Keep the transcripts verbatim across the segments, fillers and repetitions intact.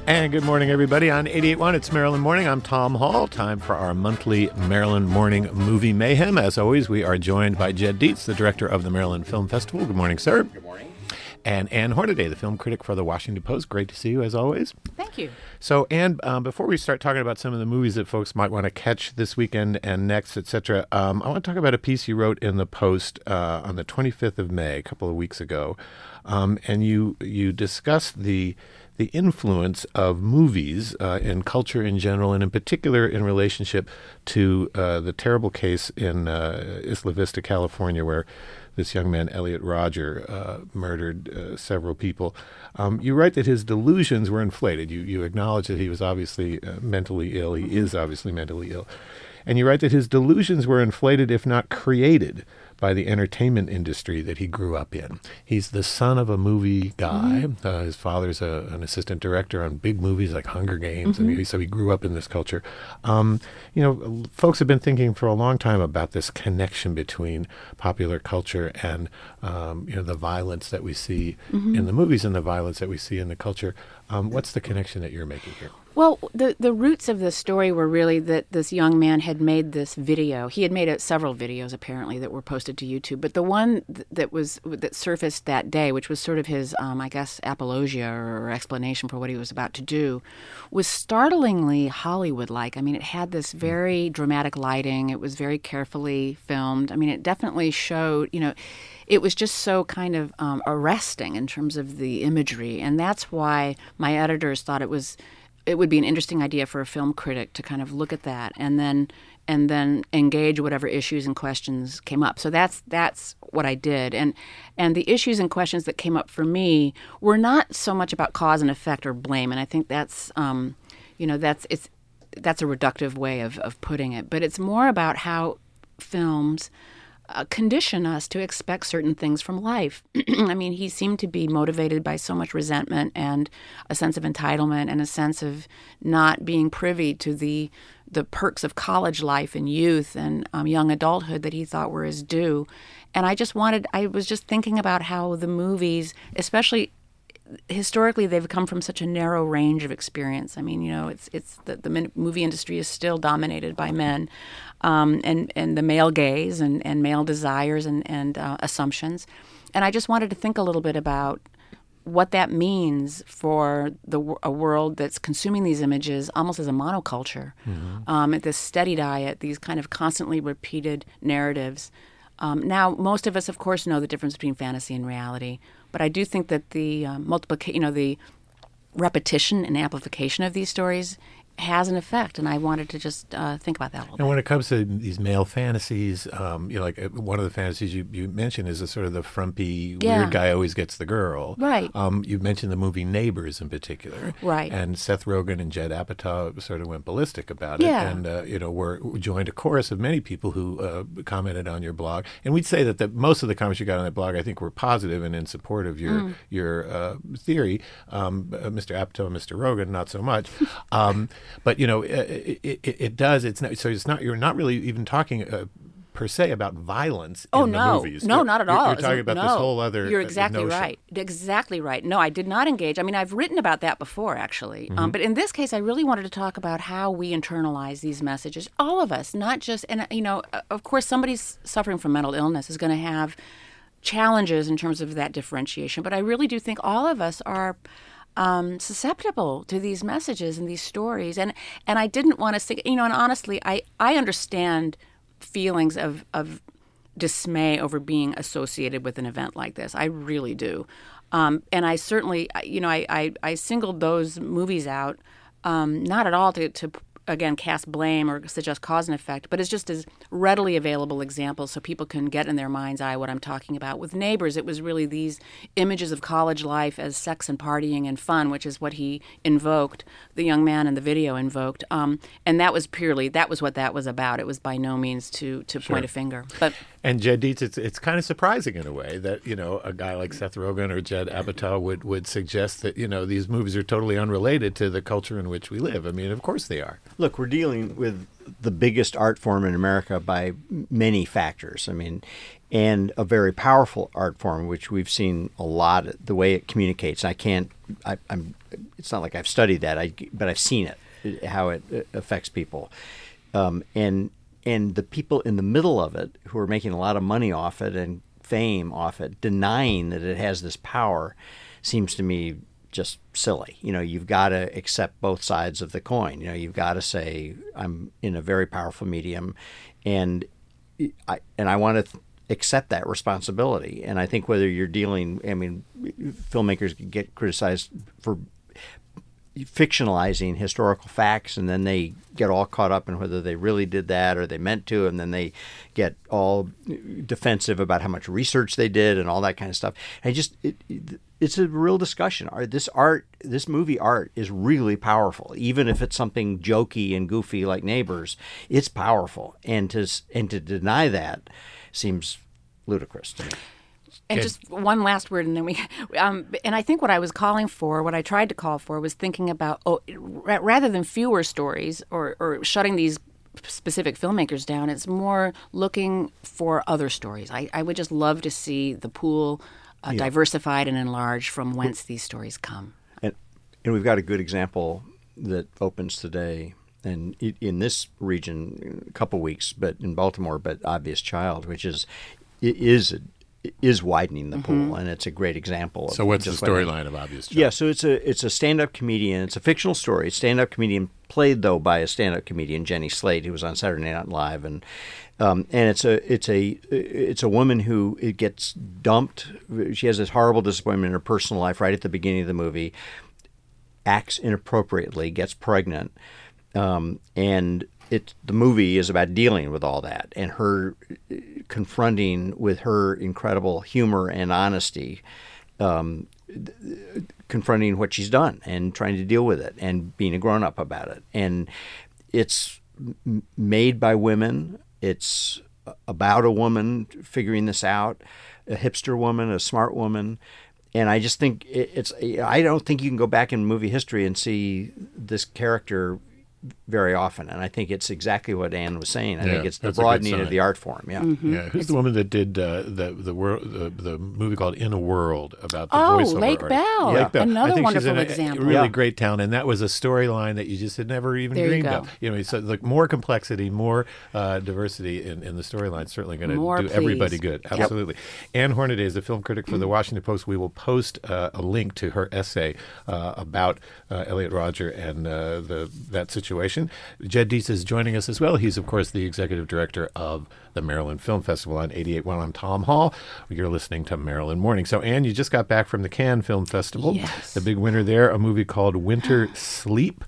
And good morning, everybody. On eighty-eight point one, it's Maryland Morning. I'm Tom Hall. Time for our monthly Maryland Morning Movie Mayhem. As always, we are joined by Jed Dietz, the director of the Maryland Film Festival. Good morning, sir. Good morning. And Ann Hornaday, the film critic for the Washington Post. Great to see you, as always. Thank you. So, Ann, um, before we start talking about some of the movies that folks might want to catch this weekend and next, et cetera, um, I want to talk about a piece you wrote in the Post uh, on the twenty-fifth of May, a couple of weeks ago. Um, and you you discussed the the influence of movies uh, in culture in general, and in particular in relationship to uh, the terrible case in uh, Isla Vista, California, where this young man, Elliot Rodger, uh, murdered uh, several people. Um, you write that his delusions were inflated. You you acknowledge that he was obviously uh, mentally ill. He is obviously mentally ill. And you write that his delusions were inflated, if not created, by the entertainment industry that he grew up in. He's the son of a movie guy. Mm-hmm. Uh, his father's a, an assistant director on big movies like Hunger Games, mm-hmm. and he, so he grew up in this culture. Um, you know, folks have been thinking for a long time about this connection between popular culture and um, you know the violence that we see mm-hmm. in the movies and the violence that we see in the culture. Um, what's the connection that you're making here? Well, the the roots of the story were really that this young man had made this video. He had made uh, several videos, apparently, that were posted to YouTube. But the one th- that was that surfaced that day, which was sort of his, um, I guess, apologia or explanation for what he was about to do, was startlingly Hollywood-like. I mean, it had this very dramatic lighting. It was very carefully filmed. I mean, it definitely showed, you know, it was just so kind of um, arresting in terms of the imagery. And that's why my editors thought it was... it would be an interesting idea for a film critic to kind of look at that and then and then engage whatever issues and questions came up. So that's that's what I did. And and the issues and questions that came up for me were not so much about cause and effect or blame. And I think that's um, you know, that's it's that's a reductive way of, of putting it. But it's more about how films Uh, condition us to expect certain things from life. I mean, he seemed to be motivated by so much resentment and a sense of entitlement and a sense of not being privy to the the perks of college life and youth and um, young adulthood that he thought were his due. And I just wanted, I was just thinking about how the movies, especially historically, they've come from such a narrow range of experience. I mean, you know, it's it's the, the movie industry is still dominated by men, um, and and the male gaze and, and male desires and and uh, assumptions. And I just wanted to think a little bit about what that means for the a world that's consuming these images almost as a monoculture, mm-hmm. um, this steady diet, these kind of constantly repeated narratives. Um, now, most of us, of course, know the difference between fantasy and reality, but I do think that the uh, multiplication, you know, the repetition and amplification of these stories has an effect, and I wanted to just uh, think about that a little bit. And when it comes to these male fantasies, um, you know, like uh, one of the fantasies you, you mentioned is a sort of the frumpy, yeah. weird guy always gets the girl. Right. Um, you mentioned the movie Neighbors in particular. Right. And Seth Rogen and Judd Apatow sort of went ballistic about it, yeah. and uh, you know, were joined a chorus of many people who uh, commented on your blog. And we'd say that the, most of the comments you got on that blog, I think, were positive and in support of your mm. your uh, theory. Um, uh, Mister Apatow and Mister Rogen, not so much. um, but you know. Uh, It, it, it does. It's not. So it's not. You're not really even talking uh, per se about violence oh, in no. the movies. No, you're, not at you're, all. You're talking about no. this whole other. You're exactly notion. right. Exactly right. No, I did not engage. I mean, I've written about that before, actually. Mm-hmm. Um, but in this case, I really wanted to talk about how we internalize these messages. All of us, not just. And you know, of course, somebody suffering from mental illness is going to have challenges in terms of that differentiation. But I really do think all of us are. Um, susceptible to these messages and these stories. And and I didn't want to say, you know, and honestly, I, I understand feelings of, of dismay over being associated with an event like this. I really do. Um, and I certainly, you know, I, I, I singled those movies out, um, not at all to, to again, cast blame or suggest cause and effect, but it's just as readily available examples so people can get in their mind's eye what I'm talking about. With Neighbors, it was really these images of college life as sex and partying and fun, which is what he invoked, the young man in the video invoked. Um, and that was purely, that was what that was about. It was by no means to, to Sure. point a finger. But And Jed Dietz, it's it's kind of surprising in a way that, you know, a guy like Seth Rogen or Judd Apatow would, would suggest that, you know, these movies are totally unrelated to the culture in which we live. I mean, of course they are. Look, we're dealing with the biggest art form in America by many factors. I mean, and a very powerful art form, which we've seen a lot. The way it communicates, I can't. I, I'm. It's not like I've studied that, I, but I've seen it, how it affects people, um, and and the people in the middle of it who are making a lot of money off it and fame off it, denying that it has this power, seems to me just silly. You know, you've got to accept both sides of the coin. You know, you've got to say, I'm in a very powerful medium, and I and I want to th- accept that responsibility. And I think whether you're dealing, I mean, filmmakers get criticized for fictionalizing historical facts, and then they get all caught up in whether they really did that or they meant to, and then they get all defensive about how much research they did and all that kind of stuff. I just it, it, it's a real discussion. This art, this movie art, is really powerful. Even if it's something jokey and goofy like Neighbors, it's powerful, and to and to deny that seems ludicrous to me. And Good. just one last word, and then we. Um, and I think what I was calling for, what I tried to call for, was thinking about oh, r- rather than fewer stories or, or shutting these specific filmmakers down, it's more looking for other stories. I, I would just love to see the pool uh, Yeah. diversified and enlarged from whence these stories come. And and we've got a good example that opens today, and i- in this region, a couple weeks, but in Baltimore, but Obvious Child, which is it is is widening the pool, and it's a great example. Of So what's the just what- storyline of Obvious Child? Yeah, so it's a it's a stand-up comedian. It's a fictional story. Stand-up comedian played though by a stand-up comedian, Jenny Slate, who was on Saturday Night Live, and um, and it's a it's a it's a woman who it gets dumped. She has this horrible disappointment in her personal life right at the beginning of the movie. Acts inappropriately, gets pregnant, um, and it the movie is about dealing with all that and her confronting with her incredible humor and honesty, um, confronting what she's done and trying to deal with it and being a grown-up about it. And it's m- made by women. It's about a woman figuring this out, a hipster woman, a smart woman. And I just think it, it's I don't think you can go back in movie history and see this character very often, and I think it's exactly what Anne was saying. I Yeah, think it's the that's a good broadening sign. of the art form. Yeah, Yeah, who's the woman that did uh, the the, world, the the movie called In a World about the Oh, voiceover Lake artist? Bell. Lake Bell. Another I think wonderful she's in a, example. A really Yeah. great town, and that was a storyline that you just had never even There you dreamed go. of. You know, so like more complexity, more uh, diversity in, in the storyline. Certainly going to More, do everybody please. good. Absolutely. Anne Hornaday is a film critic for the Washington Post. We will post uh, a link to her essay uh, about uh, Elliot Rodger and uh, the that situation. Jed Dietz is joining us as well. He's, of course, the executive director of the Maryland Film Festival on eighty-eight point one. I'm Tom Hall. You're listening to Maryland Morning. So, Anne, you just got back from the Cannes Film Festival. Yes. The big winner there, a movie called Winter Sleep.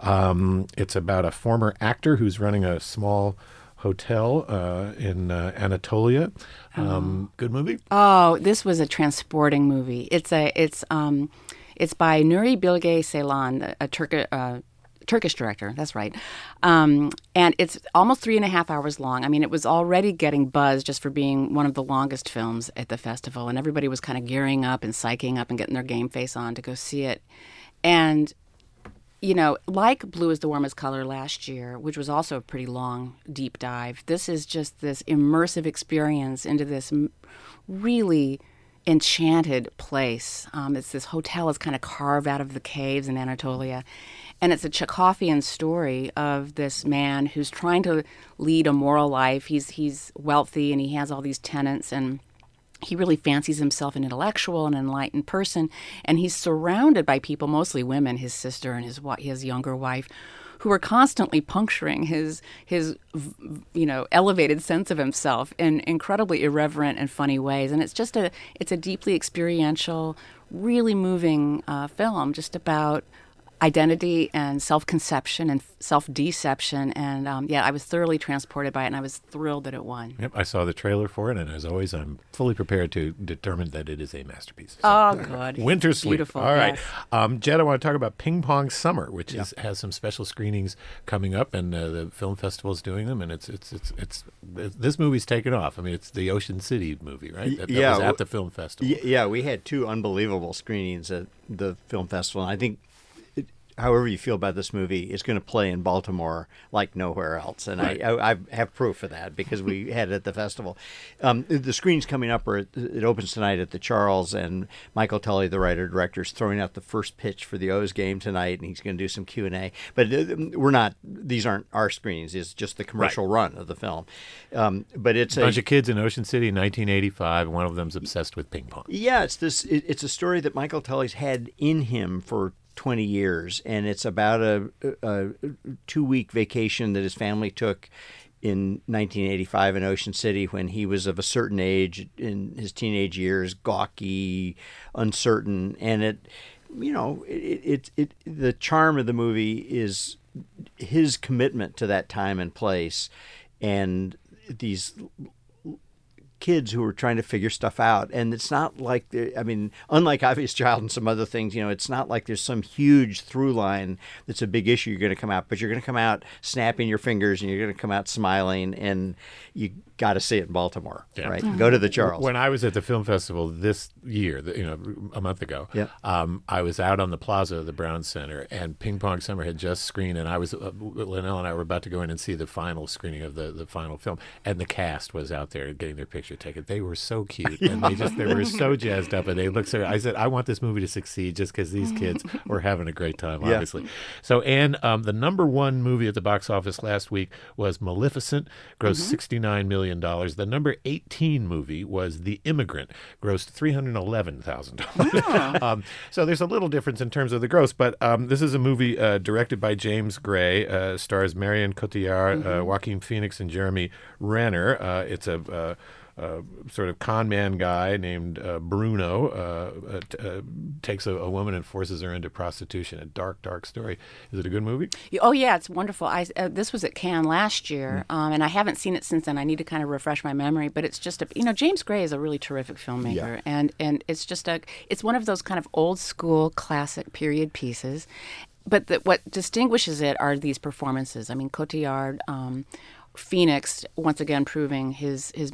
Um, it's about a former actor who's running a small hotel uh, in uh, Anatolia. Um, good movie? Oh, this was a transporting movie. It's a it's um, it's by Nuri Bilge Ceylan, a, a Turk uh, Turkish director. That's right, um, and it's almost three and a half hours long. I mean, it was already getting buzz just for being one of the longest films at the festival, and everybody was kind of gearing up and psyching up and getting their game face on to go see it. And you know, like Blue is the Warmest Color last year, which was also a pretty long, deep dive, this is just this immersive experience into this m- really enchanted place. Um, it's this hotel is kind of carved out of the caves in Anatolia. And it's a Chekhovian story of this man who's trying to lead a moral life. He's he's wealthy and he has all these tenants, and he really fancies himself an intellectual and enlightened person, and he's surrounded by people, mostly women, his sister and his wi- his younger wife, who are constantly puncturing his his you know elevated sense of himself in incredibly irreverent and funny ways. And it's just a it's a deeply experiential, really moving uh, film, just about identity and self-conception and self-deception. And um, yeah, I was thoroughly transported by it, and I was thrilled that it won. Yep, I saw the trailer for it, and as always, I'm fully prepared to determine that it is a masterpiece. So, Oh, good. Winter Sleep. Beautiful. All right. Yes. Um, Jed, I want to talk about Ping Pong Summer, which is, has some special screenings coming up, and uh, the film festival is doing them, and it's, it's it's it's it's this movie's taken off. I mean, it's the Ocean City movie, right? That, that Yeah, was w- at the film festival. Y- yeah, we had two unbelievable screenings at the film festival. And I think it, however you feel about this movie, it's going to play in Baltimore like nowhere else. And right. I, I, I have proof of that because we had it at the festival. Um, the screen's coming up, or it, it opens tonight at the Charles, and Michael Tully, the writer-director, is throwing out the first pitch for the O's game tonight, and he's going to do some Q and A. But we're not, these aren't our screenings. It's just the commercial right. run of the film. Um, but it's a bunch a, of kids in Ocean City in nineteen eighty-five. One of them's obsessed with ping pong. Yeah, it's this. It, it's a story that Michael Tully's had in him for twenty years, and it's about a, a two-week vacation that his family took in nineteen eighty-five in Ocean City when he was of a certain age in his teenage years, gawky, uncertain, and it, you know, it, it, it the charm of the movie is his commitment to that time and place, and these kids who are trying to figure stuff out. And it's not like, I mean, unlike Obvious Child and some other things, you know, it's not like there's some huge through line that's a big issue you're going to come out, but you're going to come out snapping your fingers and you're going to come out smiling, and you got to see it in Baltimore, yeah. right? Mm-hmm. Go to the Charles. When I was at the film festival this year, you know, a month ago, yeah. um, I was out on the plaza of the Brown Center, and Ping Pong Summer had just screened, and I was, uh, Linnell and I were about to go in and see the final screening of the, the final film, and the cast was out there getting their picture taken. They were so cute, and they just they were so jazzed up, and they looked so. I said, I want this movie to succeed just because these kids were having a great time, obviously. Yeah. So, Anne, um, the number one movie at the box office last week was Maleficent, grossed mm-hmm. sixty-nine million dollars. The number eighteen movie was The Immigrant, grossed three hundred eleven thousand dollars. Oh. um, so there's a little difference in terms of the gross, but um, this is a movie uh, directed by James Gray, uh, stars Marion Cotillard, mm-hmm. uh, Joaquin Phoenix, and Jeremy Renner. Uh, it's a uh, Uh, sort of con man guy named uh, Bruno uh, uh, t- uh, takes a, a woman and forces her into prostitution. A dark, dark story. Is it a good movie? Oh, yeah, it's wonderful. I, uh, this was at Cannes last year, mm. um, and I haven't seen it since then. I need to kind of refresh my memory, but it's just a, you know, James Gray is a really terrific filmmaker, yeah. and, and it's just a, it's one of those kind of old school classic period pieces, but the, what distinguishes it are these performances. I mean, Cotillard, um, Phoenix, once again proving his his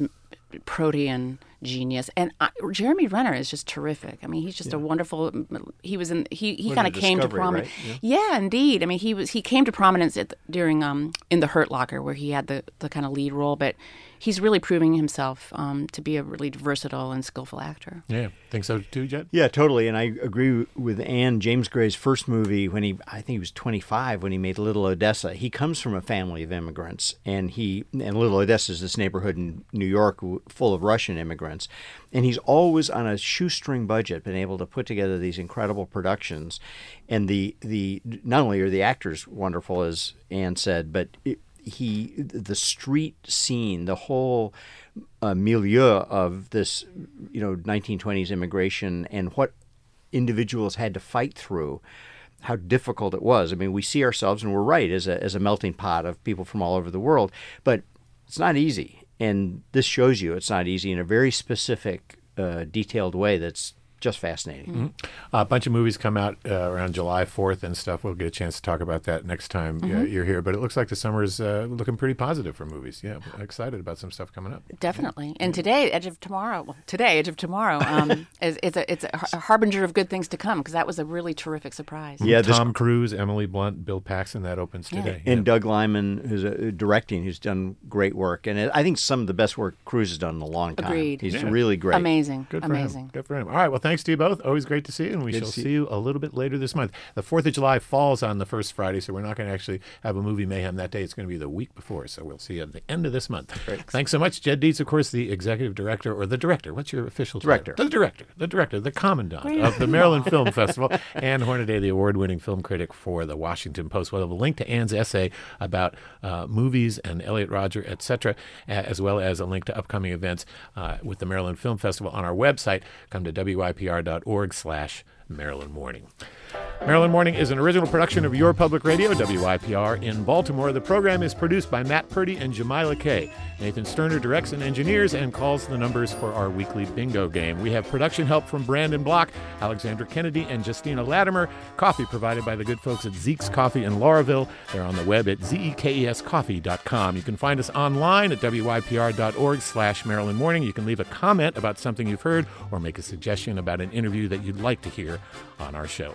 protean genius, and I, Jeremy Renner is just terrific. I mean, he's just yeah. a wonderful. He was in. He, he kind of came to prominence. Right? Yeah. yeah, indeed. I mean, he was. He came to prominence at the, during um in The Hurt Locker, where he had the the kind of lead role, but he's really proving himself um, to be a really versatile and skillful actor. Yeah, think so too, Jed? Yeah, totally. And I agree with Anne. James Gray's first movie, when he, I think he was twenty-five when he made Little Odessa. He comes from a family of immigrants, and he and Little Odessa is this neighborhood in New York full of Russian immigrants, and he's always on a shoestring budget been able to put together these incredible productions. And the the not only are the actors wonderful, as Anne said, but it, he the street scene, the whole uh, milieu of this, you know, nineteen twenties immigration and what individuals had to fight through, how difficult it was. I mean, we see ourselves, and we're right, as a as a melting pot of people from all over the world, but it's not easy. And this shows you it's not easy in a very specific, uh, detailed way that's just fascinating. Mm-hmm. Uh, a bunch of movies come out uh, around July fourth and stuff. We'll get a chance to talk about that next time mm-hmm. uh, you're here. But it looks like the summer is uh, looking pretty positive for movies. Yeah, I'm excited about some stuff coming up. Definitely. And today, Edge of Tomorrow, well, today, Edge of Tomorrow, um, is it's a it's a harbinger of good things to come, because that was a really terrific surprise. Yeah, Tom this... Cruise, Emily Blunt, Bill Paxton, that opens today. Yeah. And yeah. Doug Liman, who's uh, directing, who's done great work. And it, I think some of the best work Cruise has done in a long time. Agreed. He's yeah. really great. Amazing. Good for Amazing. him. Good for him. All right. Well, thanks to you both. Always great to see you, and we Good shall see you a little bit later this month. The fourth of July falls on the first Friday, so we're not going to actually have a movie mayhem that day. It's going to be the week before, so we'll see you at the end of this month. Great. Thanks so much. Jed Dietz, of course, the executive director, or the director. What's your official director? Title? The director. The director, the commandant of the Maryland Film Festival. Anne Hornaday, the award-winning film critic for the Washington Post. We'll have a link to Anne's essay about uh, movies and Elliot Rodger, et cetera, as well as a link to upcoming events uh, with the Maryland Film Festival on our website. Come to W Y P R dot org slash Maryland Morning. Maryland Morning is an original production of Your Public Radio, W Y P R, in Baltimore. The program is produced by Matt Purdy and Jamila Kay. Nathan Sterner directs and engineers and calls the numbers for our weekly bingo game. We have production help from Brandon Block, Alexandra Kennedy, and Justina Latimer. Coffee provided by the good folks at Zeke's Coffee in Lauraville. They're on the web at zekes coffee dot com. You can find us online at W Y P R dot org slash Maryland Morning. You can leave a comment about something you've heard or make a suggestion about an interview that you'd like to hear on our show.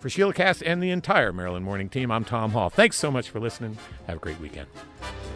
For Sheila Cass and the entire Maryland Morning team, I'm Tom Hall. Thanks so much for listening. Have a great weekend.